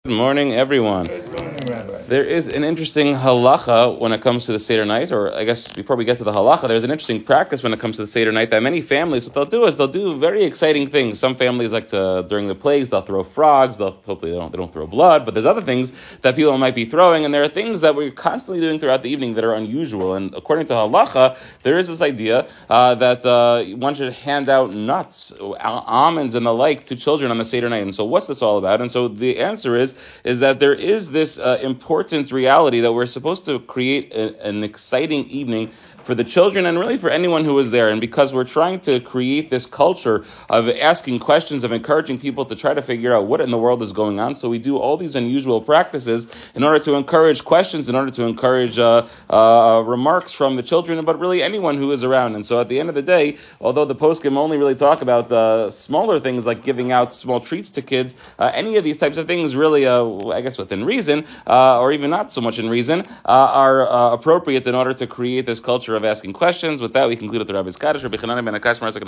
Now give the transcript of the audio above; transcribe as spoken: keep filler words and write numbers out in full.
Good morning, everyone. There is an interesting halacha when it comes to the Seder night, or I guess before we get to the halacha, there's an interesting practice when it comes to the Seder night that many families, what they'll do is they'll do very exciting things. Some families like to, during the plagues, they'll throw frogs, they'll hopefully they don't, they don't throw blood, but there's other things that people might be throwing, and there are things that we're constantly doing throughout the evening that are unusual. And according to halacha, there is this idea uh, that uh, one should hand out nuts, almonds, and the like to children on the Seder night. And so what's this all about? And so the answer is, is that there is this uh, important reality that we're supposed to create a, an exciting evening for the children and really for anyone who is there. And because we're trying to create this culture of asking questions, of encouraging people to try to figure out what in the world is going on, so we do all these unusual practices in order to encourage questions, in order to encourage uh, uh, remarks from the children, but really anyone who is around. And so at the end of the day, although the poskim only really talk about uh, smaller things like giving out small treats to kids, uh, any of these types of things really, uh, I guess within reason, uh, or even not so much in reason, uh, are uh, appropriate in order to create this culture of asking questions. With that, we conclude with the Rabbi's Kaddish. Rabbi Chanan ben Akash